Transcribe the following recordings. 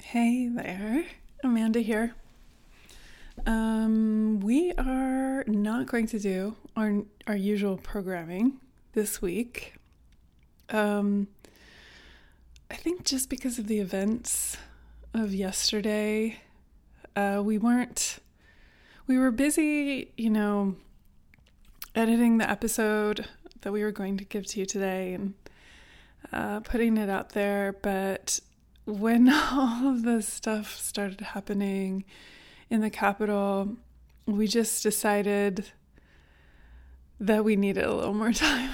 Hey there, Amanda here. We are not going to do our usual programming this week. I think just because of the events of yesterday, we were busy, editing the episode that we were going to give to you today and putting it out there, but when all of this stuff started happening in the Capitol, we just decided that we needed a little more time.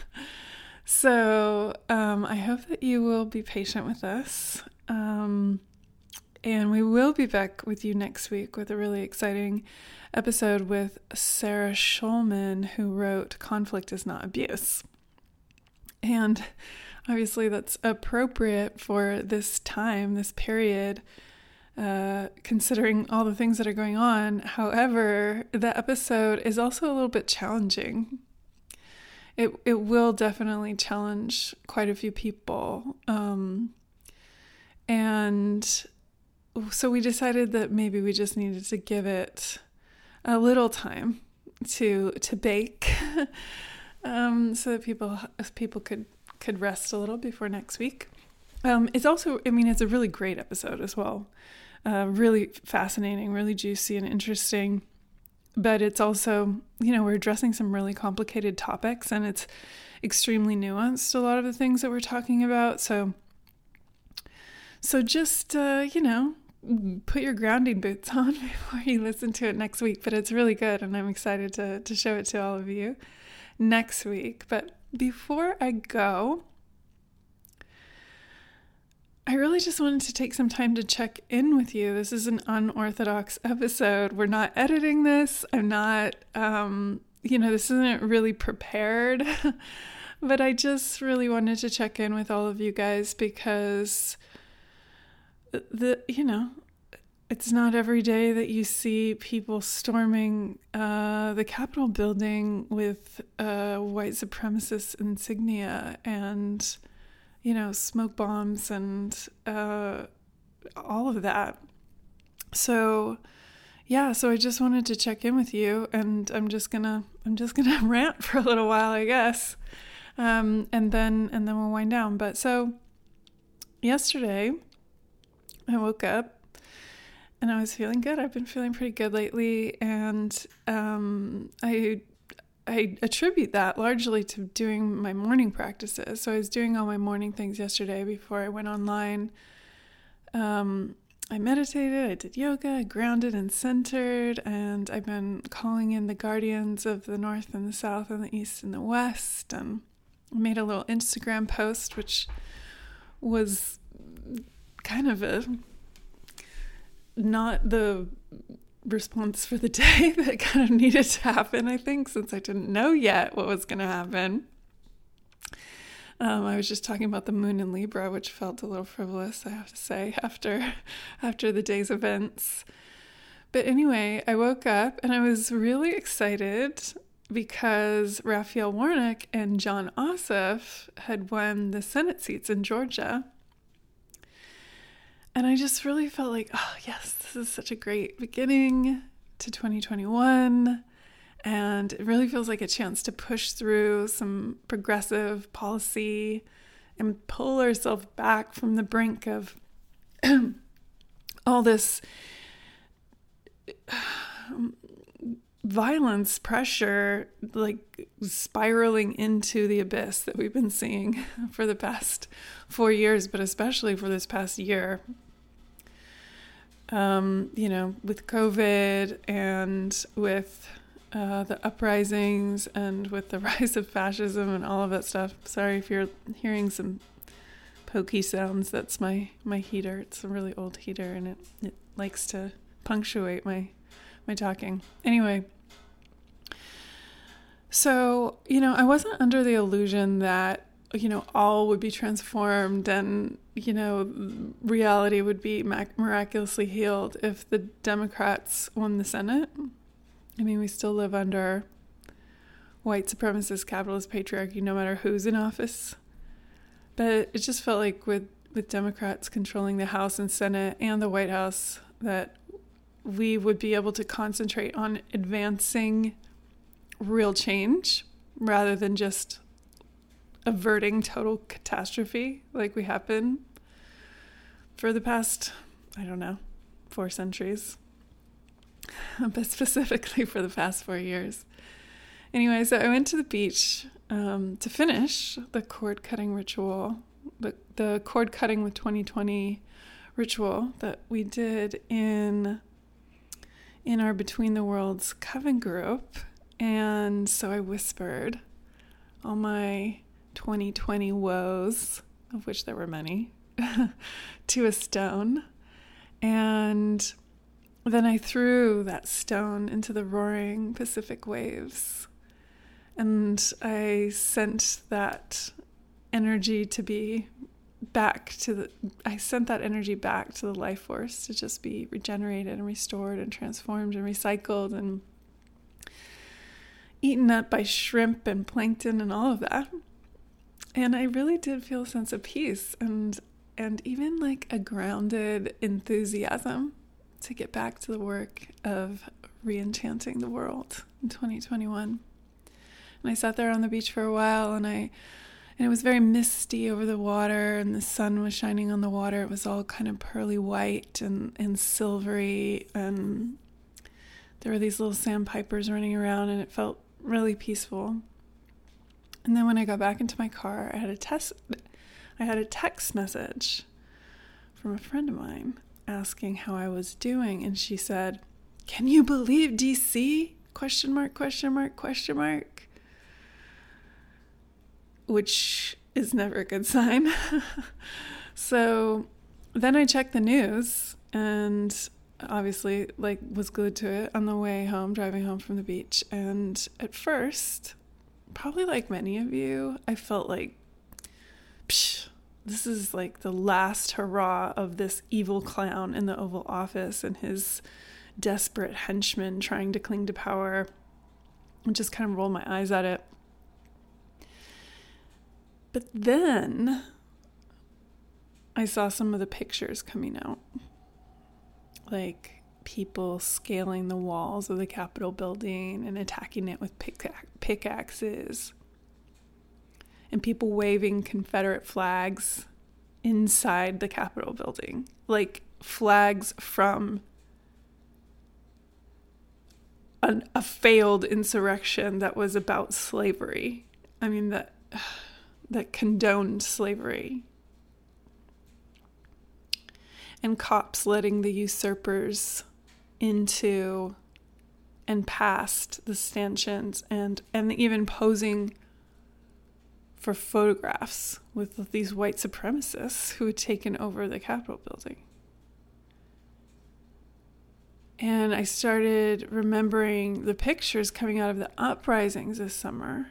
So I hope that you will be patient with us. And we will be back with you next week with a really exciting episode with Sarah Schulman, who wrote Conflict is Not Abuse. And obviously that's appropriate for this time, this period, considering all the things that are going on. However, the episode is also a little bit challenging. It will definitely challenge quite a few people. And so we decided that maybe we just needed to give it a little time to bake so that people could rest a little before next week. It's also, it's a really great episode as well. Really fascinating, really juicy and interesting. But it's also, we're addressing some really complicated topics, and it's extremely nuanced, a lot of the things that we're talking about. So just, put your grounding boots on before you listen to it next week. But it's really good, and I'm excited to show it to all of you next week. But before I go, I really just wanted to take some time to check in with you. This is an unorthodox episode. We're not editing this. I'm not, this isn't really prepared, but I just really wanted to check in with all of you guys because it's not every day that you see people storming the Capitol building with white supremacist insignia and smoke bombs and all of that. So I just wanted to check in with you, and I'm just gonna rant for a little while, I guess, and then we'll wind down. But so yesterday, I woke up and I was feeling good. I've been feeling pretty good lately, and I attribute that largely to doing my morning practices. So I was doing all my morning things yesterday before I went online. I meditated, I did yoga, I grounded and centered, and I've been calling in the guardians of the North and the South and the East and the West, and I made a little Instagram post, which was kind of not the response for the day that kind of needed to happen, I think, since I didn't know yet what was going to happen. I was just talking about the moon in Libra, which felt a little frivolous, I have to say, after the day's events. But anyway, I woke up and I was really excited because Raphael Warnock and Jon Ossoff had won the Senate seats in Georgia. And I just really felt like, oh yes, this is such a great beginning to 2021. And it really feels like a chance to push through some progressive policy and pull ourselves back from the brink of all this violence, pressure, like spiraling into the abyss that we've been seeing for the past 4 years, but especially for this past year. With COVID and with the uprisings and with the rise of fascism and all of that stuff. Sorry if you're hearing some pokey sounds. That's my heater. It's a really old heater, and it likes to punctuate my talking. Anyway, so, I wasn't under the illusion that, all would be transformed and, reality would be miraculously healed if the Democrats won the Senate. We still live under white supremacist capitalist patriarchy no matter who's in office. But it just felt like with with Democrats controlling the House and Senate and the White House, that we would be able to concentrate on advancing real change rather than just averting total catastrophe like we have been for the past, 4 centuries, but specifically for the past 4 years. Anyway, so I went to the beach to finish the cord cutting ritual, the cord cutting with 2020 ritual that we did in our Between the Worlds Coven group. And so I whispered all my 2020 woes, of which there were many, to a stone. And then I threw that stone into the roaring Pacific waves. And I sent that energy back to the life force to just be regenerated and restored and transformed and recycled and eaten up by shrimp and plankton and all of that. And I really did feel a sense of peace and even like a grounded enthusiasm to get back to the work of re-enchanting the world in 2021. And I sat there on the beach for a while, and it was very misty over the water, and the sun was shining on the water. It was all kind of pearly white and silvery, and there were these little sandpipers running around, and it felt really peaceful. And then when I got back into my car, I had a text message from a friend of mine asking how I was doing, and she said, "Can you believe DC? ? Which is never a good sign. So then I checked the news and obviously was glued to it on the way home, driving home from the beach. And at first, probably like many of you, I felt like, this is like the last hurrah of this evil clown in the Oval Office and his desperate henchmen trying to cling to power. I just kind of rolled my eyes at it. But then I saw some of the pictures coming out, like people scaling the walls of the Capitol building and attacking it with pickaxes, and people waving Confederate flags inside the Capitol building, like flags from a failed insurrection that was about slavery. I mean, that condoned slavery. And cops letting the usurpers into and past the stanchions and even posing for photographs with these white supremacists who had taken over the Capitol building. And I started remembering the pictures coming out of the uprisings this summer.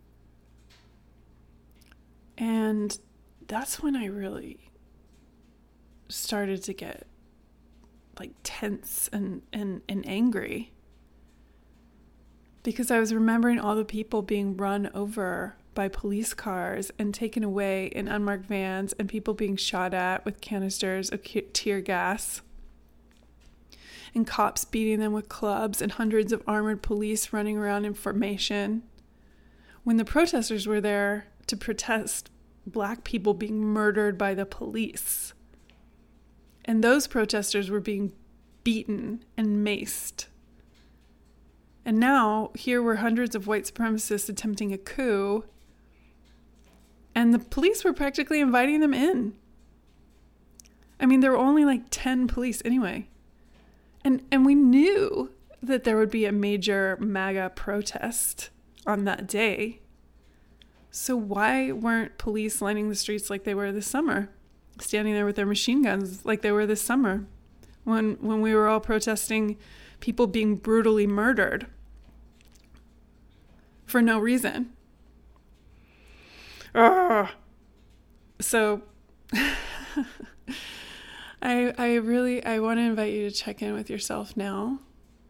And that's when I really started to get like tense and angry, because I was remembering all the people being run over by police cars and taken away in unmarked vans, and people being shot at with canisters of tear gas, and cops beating them with clubs, and hundreds of armored police running around in formation, when the protesters were there to protest Black people being murdered by the police. And those protesters were being beaten and maced. And now, here were hundreds of white supremacists attempting a coup, and the police were practically inviting them in. I mean, there were only like 10 police anyway. And we knew that there would be a major MAGA protest on that day. So why weren't police lining the streets like they were this summer? Standing there with their machine guns like they were this summer, when we were all protesting people being brutally murdered for no reason. So I want to invite you to check in with yourself now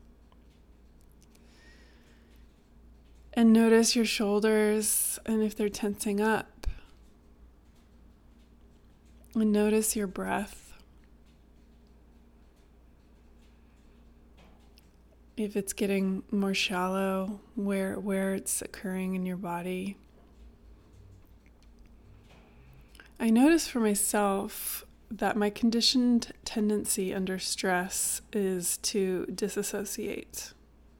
and notice your shoulders and if they're tensing up. And notice your breath. If it's getting more shallow, where it's occurring in your body. I notice for myself that my conditioned tendency under stress is to disassociate.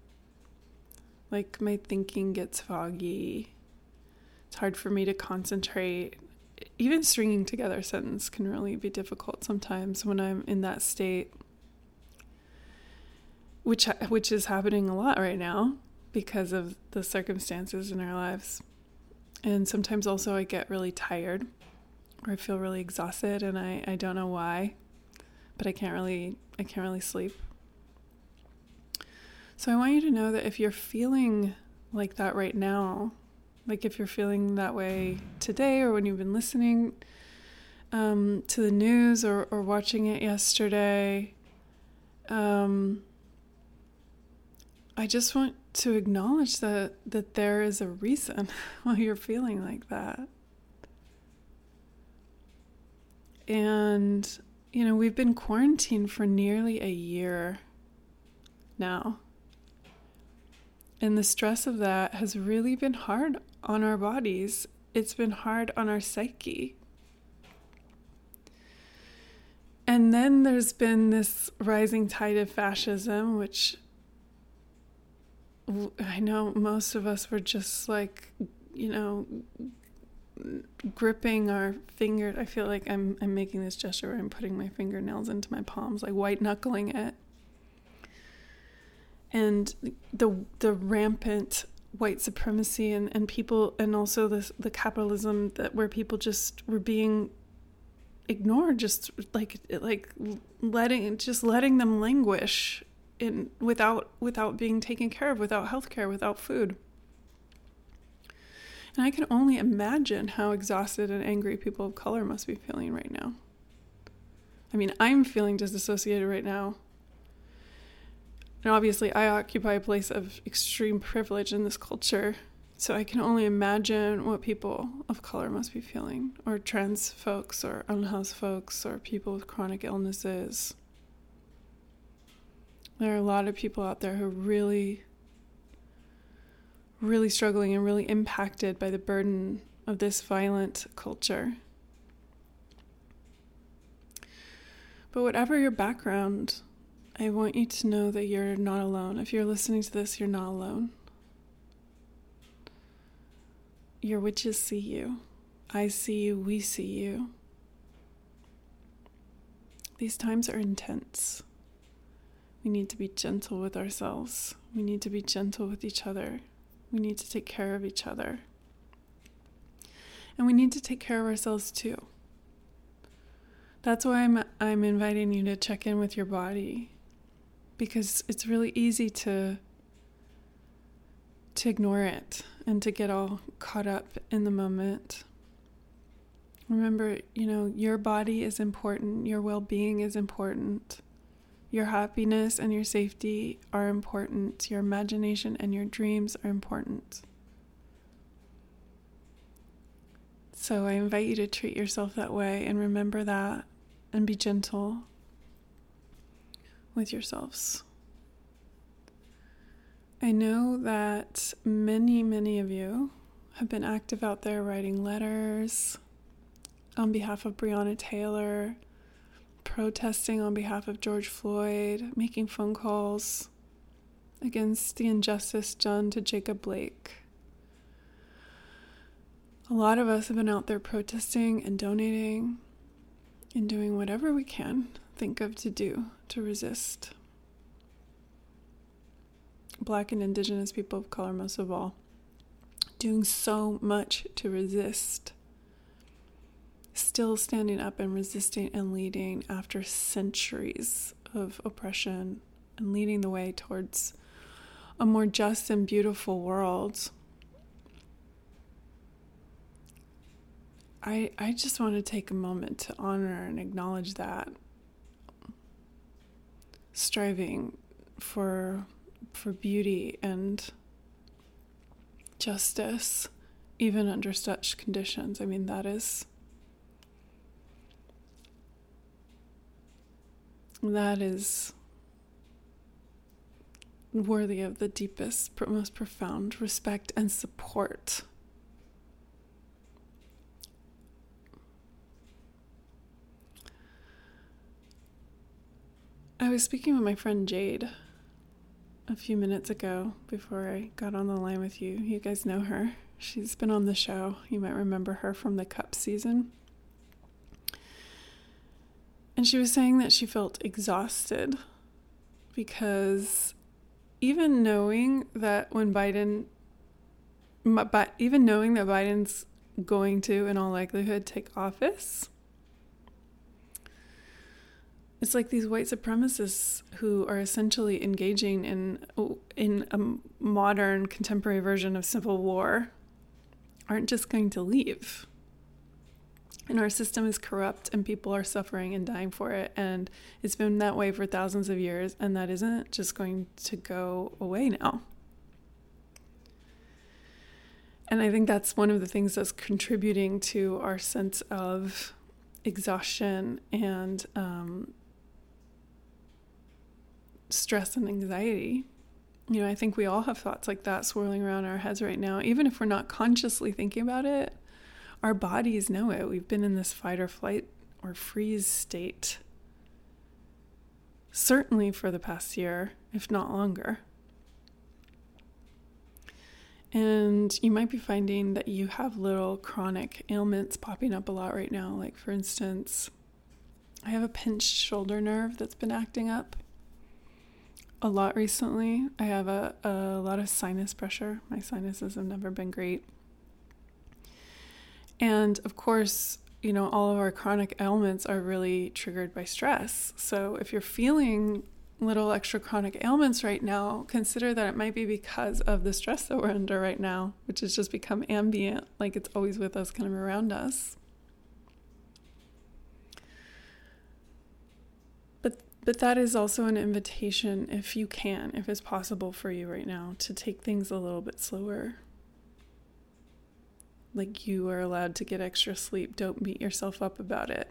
Like my thinking gets foggy. It's hard for me to concentrate. Even stringing together a sentence can really be difficult sometimes when I'm in that state, which is happening a lot right now because of the circumstances in our lives. And sometimes also I get really tired or I feel really exhausted and I don't know why, but I can't really sleep. So I want you to know that if you're feeling like that right now, like if you're feeling that way today or when you've been listening to the news or watching it yesterday, I just want to acknowledge that there is a reason why you're feeling like that. And, we've been quarantined for nearly a year now. And the stress of that has really been hard on our bodies. It's been hard on our psyche. And then there's been this rising tide of fascism, which I know most of us were just like, gripping our finger. I feel like I'm making this gesture where I'm putting my fingernails into my palms, like white knuckling it. And the rampant white supremacy and people, and also the capitalism where people just were being ignored, just like letting them languish without being taken care of, without healthcare, without food. And I can only imagine how exhausted and angry people of color must be feeling right now. I mean, I'm feeling disassociated right now. And obviously, I occupy a place of extreme privilege in this culture. So I can only imagine what people of color must be feeling, or trans folks, or unhoused folks, or people with chronic illnesses. There are a lot of people out there who are really, really struggling and really impacted by the burden of this violent culture. But whatever your background, I want you to know that you're not alone. If you're listening to this, you're not alone. Your witches see you. I see you. We see you. These times are intense. We need to be gentle with ourselves. We need to be gentle with each other. We need to take care of each other. And we need to take care of ourselves too. That's why I'm inviting you to check in with your body, because it's really easy to ignore it and to get all caught up in the moment. Remember, your body is important. Your well-being is important. Your happiness and your safety are important. Your imagination and your dreams are important. So I invite you to treat yourself that way and remember that and be gentle with yourselves. I know that many, many of you have been active out there writing letters on behalf of Breonna Taylor, protesting on behalf of George Floyd, making phone calls against the injustice done to Jacob Blake. A lot of us have been out there protesting and donating and doing whatever we can think of to do to resist. Black and Indigenous people of color, most of all, doing so much to resist. Still standing up and resisting and leading after centuries of oppression and leading the way towards a more just and beautiful world. I just want to take a moment to honor and acknowledge that. Striving for beauty and justice, even under such conditions. I mean, that is that is worthy of the deepest, most profound respect and support. I was speaking with my friend Jade a few minutes ago before I got on the line with you. You guys know her. She's been on the show. You might remember her from the Cup season. And she was saying that she felt exhausted because even knowing that Biden's going to, in all likelihood, take office, it's like these white supremacists who are essentially engaging in a modern, contemporary version of civil war aren't just going to leave. And our system is corrupt and people are suffering and dying for it. And it's been that way for thousands of years, and that isn't just going to go away now. And I think that's one of the things that's contributing to our sense of exhaustion and stress and anxiety. You know, I think we all have thoughts like that swirling around our heads right now. Even if we're not consciously thinking about it, our bodies know it. We've been in this fight or flight or freeze state, certainly for the past year, if not longer. And you might be finding that you have little chronic ailments popping up a lot right now. Like, for instance, I have a pinched shoulder nerve that's been acting up a lot recently. I have a lot of sinus pressure. My sinuses have never been great. And of course, you know, all of our chronic ailments are really triggered by stress. So if you're feeling little extra chronic ailments right now, consider that it might be because of the stress that we're under right now, which has just become ambient, like it's always with us, kind of around us. But that is also an invitation, if you can, if it's possible for you right now, to take things a little bit slower. Like, you are allowed to get extra sleep. Don't beat yourself up about it.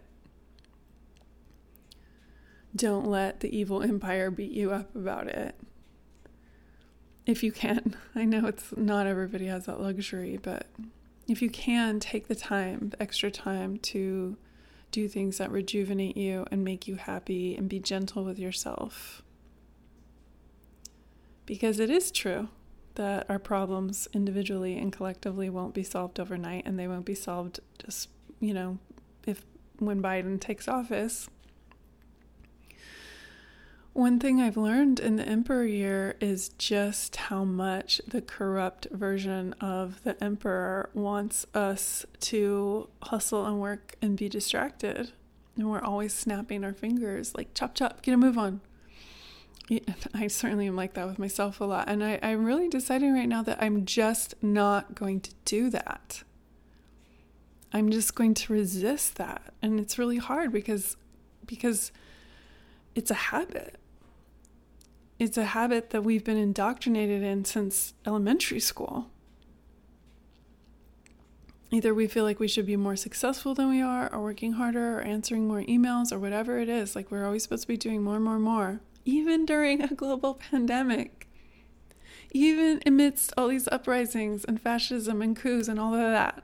Don't let the evil empire beat you up about it. If you can. I know it's not everybody has that luxury, but if you can, take the time, the extra time to do things that rejuvenate you and make you happy and be gentle with yourself. Because it is true that our problems individually and collectively won't be solved overnight, and they won't be solved just, you know, when Biden takes office. One thing I've learned in the Emperor year is just how much the corrupt version of the Emperor wants us to hustle and work and be distracted. And we're always snapping our fingers, like, chop, chop, get a move on. I certainly am like that with myself a lot. And I'm really deciding right now that I'm just not going to do that. I'm just going to resist that. And it's really hard because it's a habit. It's a habit that we've been indoctrinated in since elementary school. Either we feel like we should be more successful than we are, or working harder, or answering more emails, or whatever it is. Like, we're always supposed to be doing more and more and more. Even during a global pandemic. Even amidst all these uprisings and fascism and coups and all of that.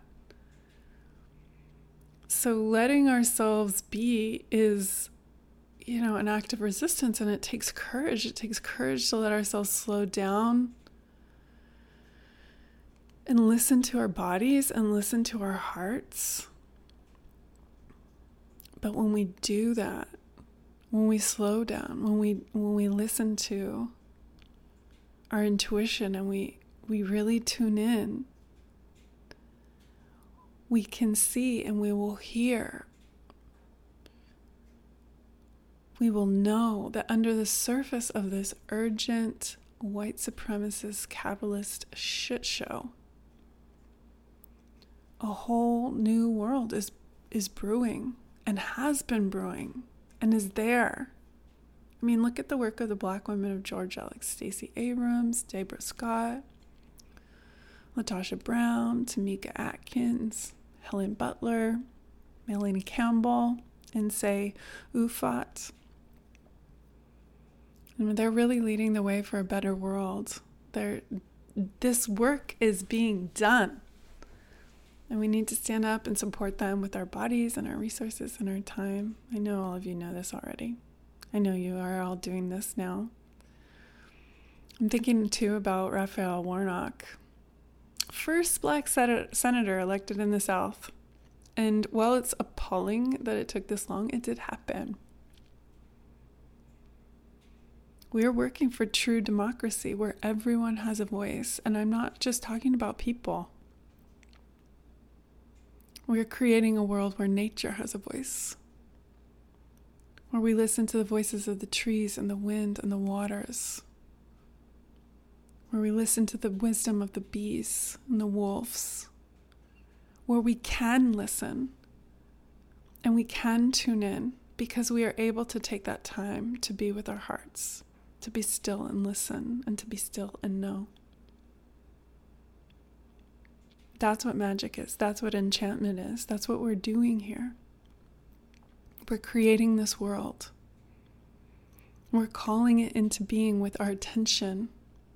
So letting ourselves be is, you know, an act of resistance, and it takes courage. It takes courage to let ourselves slow down and listen to our bodies and listen to our hearts. But when we do that, when we slow down, when we listen to our intuition and we really tune in, we can see and we will hear. We will know that under the surface of this urgent white supremacist capitalist shit show, a whole new world is brewing and has been brewing and is there. I mean, look at the work of the Black women of Georgia, like Stacey Abrams, Deborah Scott, Latasha Brown, Tamika Atkins, Helen Butler, Melanie Campbell, and say Ufat. And they're really leading the way for a better world. This work is being done. And we need to stand up and support them with our bodies and our resources and our time. I know all of you know this already. I know you are all doing this now. I'm thinking too about Raphael Warnock, first Black senator elected in the South. And while it's appalling that it took this long, it did happen. We are working for true democracy where everyone has a voice. And I'm not just talking about people. We're creating a world where nature has a voice, where we listen to the voices of the trees and the wind and the waters, where we listen to the wisdom of the bees and the wolves, where we can listen and we can tune in because we are able to take that time to be with our hearts, to be still and listen, and to be still and know. That's what magic is. That's what enchantment is. That's what we're doing here. We're creating this world. We're calling it into being with our attention.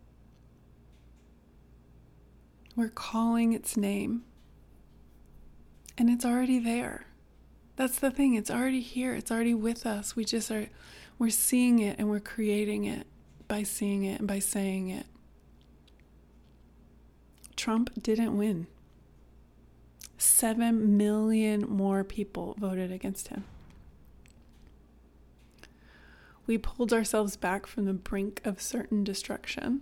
We're calling its name. And it's already there. That's the thing. It's already here. It's already with us. We're seeing it and we're creating it by seeing it and by saying it. Trump didn't win. 7 million more people voted against him. We pulled ourselves back from the brink of certain destruction.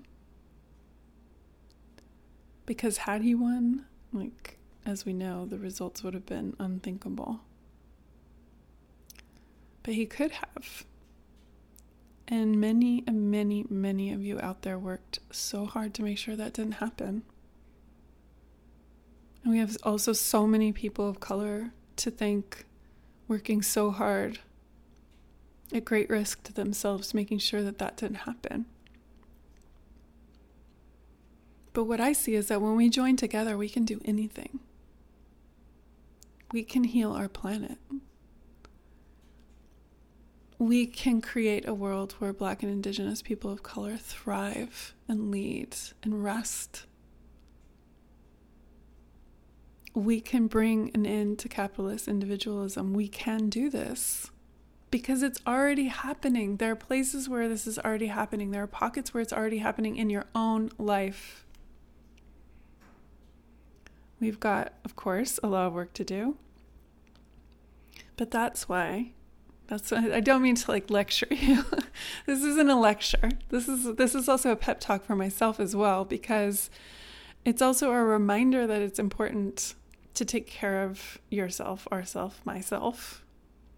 Because had he won, as we know, the results would have been unthinkable. But he could have. And many of you out there worked so hard to make sure that didn't happen. And we have also so many people of color to thank, working so hard at great risk to themselves, making sure that didn't happen. But what I see is that when we join together, we can do anything. We can heal our planet. We can create a world where Black and Indigenous people of color thrive and lead and rest. We can bring an end to capitalist individualism. We can do this because it's already happening. There are places where this is already happening. There are pockets where it's already happening in your own life. We've got, of course, a lot of work to do. But that's why I don't mean to lecture you. This isn't a lecture. This is also a pep talk for myself as well, because it's also a reminder that it's important to take care of yourself, ourself, myself.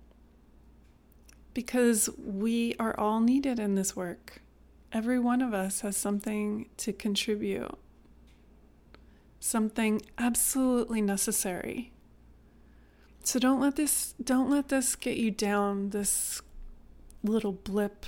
Because we are all needed in this work. Every one of us has something to contribute. Something absolutely necessary. So don't let this get you down, this little blip.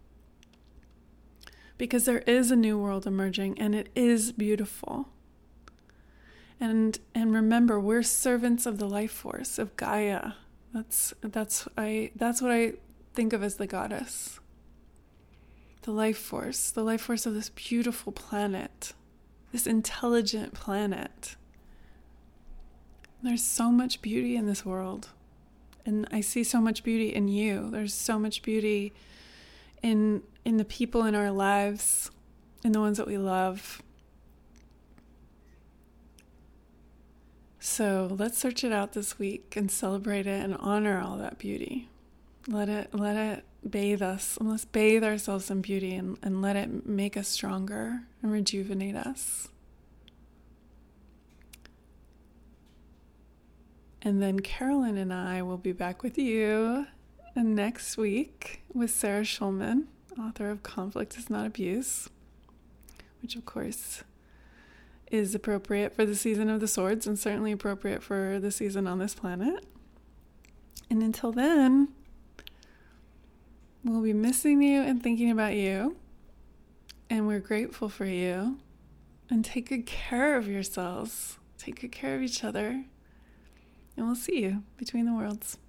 Because there is a new world emerging and it is beautiful. And remember, we're servants of the life force of Gaia. That's what I think of as the goddess. The life force of this beautiful planet, this intelligent planet. There's so much beauty in this world. And I see so much beauty in you. There's so much beauty in the people in our lives, in the ones that we love. So let's search it out this week and celebrate it and honor all that beauty. Let it bathe us. And let's bathe ourselves in beauty and let it make us stronger and rejuvenate us. And then Carolyn and I will be back with you next week with Sarah Schulman, author of Conflict is Not Abuse, which of course is appropriate for the season of the swords and certainly appropriate for the season on this planet. And until then, we'll be missing you and thinking about you. And we're grateful for you. And take good care of yourselves. Take good care of each other. And we'll see you between the worlds.